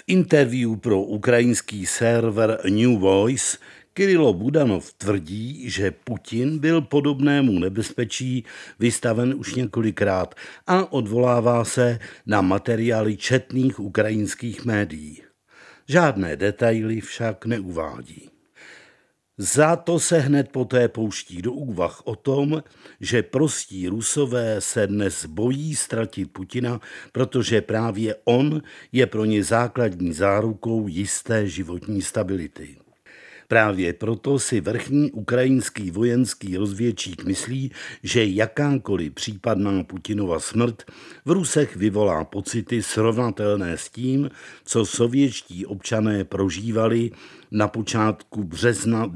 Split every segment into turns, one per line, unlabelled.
interview pro ukrajinský server New Voice Kirilo Budanov tvrdí, že Putin byl podobnému nebezpečí vystaven už několikrát a odvolává se na materiály četných ukrajinských médií. Žádné detaily však neuvádí. Za to se hned poté pouští do úvah o tom, že prostí Rusové se dnes bojí ztratit Putina, protože právě on je pro ně základní zárukou jisté životní stability. Právě proto si vrchní ukrajinský vojenský rozvědčík myslí, že jakákoliv případná Putinova smrt v Rusech vyvolá pocity srovnatelné s tím, co sovětští občané prožívali na počátku března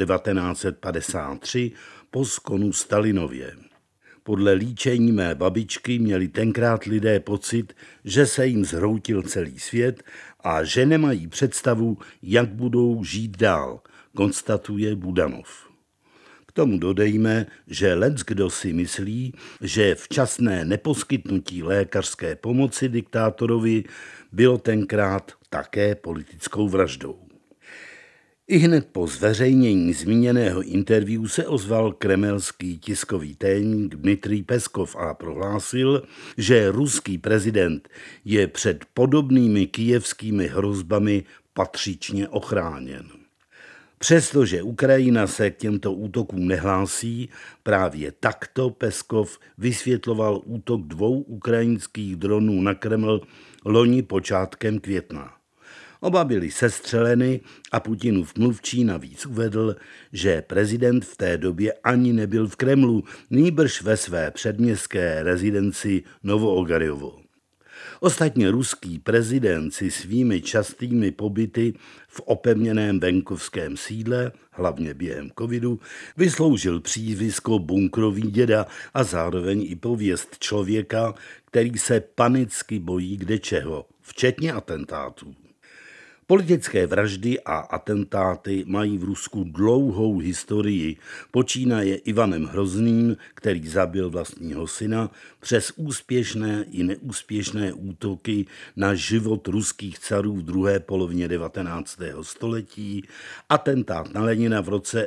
1953 po skonu Stalinově. Podle líčení mé babičky měli tenkrát lidé pocit, že se jim zhroutil celý svět a že nemají představu, jak budou žít dál, konstatuje Budanov. K tomu dodejme, že leckdo si myslí, že včasné neposkytnutí lékařské pomoci diktátorovi bylo tenkrát také politickou vraždou. Ihned po zveřejnění zmíněného interview se ozval kremelský tiskový tajemník Dmitrij Peskov a prohlásil, že ruský prezident je před podobnými kyjevskými hrozbami patřičně ochráněn. Přestože Ukrajina se k těmto útokům nehlásí, právě takto Peskov vysvětloval útok 2 ukrajinských dronů na Kreml loni počátkem května. Oba byly sestřeleny a Putinův mluvčí navíc uvedl, že prezident v té době ani nebyl v Kremlu, nýbrž ve své předměstské rezidenci Novoogarjovo. Ostatně ruský prezident si svými častými pobyty v opevněném venkovském sídle, hlavně během covidu, vysloužil přízvisko bunkrový děda a zároveň i pověst člověka, který se panicky bojí kdečeho, včetně atentátů. Politické vraždy a atentáty mají v Rusku dlouhou historii, počínaje Ivanem Hrozným, který zabil vlastního syna, přes úspěšné i neúspěšné útoky na život ruských carů v druhé polovině 19. století, atentát na Lenina v roce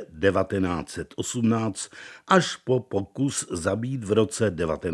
1918 až po pokus zabít v roce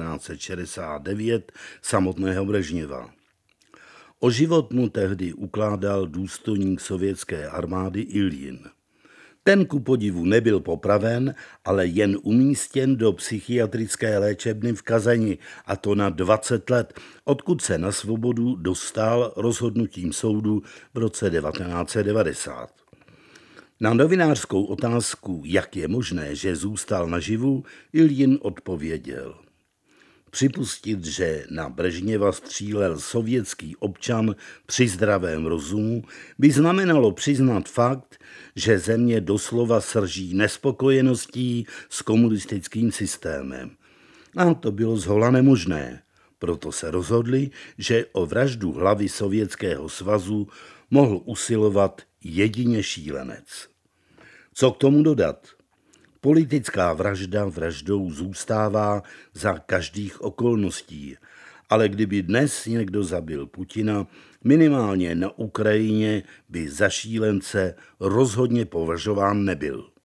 1969 samotného Brežněva. O život mu tehdy ukládal důstojník sovětské armády Iljin. Ten ku podivu nebyl popraven, ale jen umístěn do psychiatrické léčebny v Kazani, a to na 20 let, odkud se na svobodu dostal rozhodnutím soudu v roce 1990. Na novinářskou otázku, jak je možné, že zůstal naživu, Iljin odpověděl: připustit, že na Brežněva střílel sovětský občan při zdravém rozumu, by znamenalo přiznat fakt, že země doslova srží nespokojeností s komunistickým systémem. A to bylo zhola nemožné. Proto se rozhodli, že o vraždu hlavy Sovětského svazu mohl usilovat jedině šílenec. Co k tomu dodat? Politická vražda vraždou zůstává za každých okolností, ale kdyby dnes někdo zabil Putina, minimálně na Ukrajině by za šílence rozhodně považován nebyl.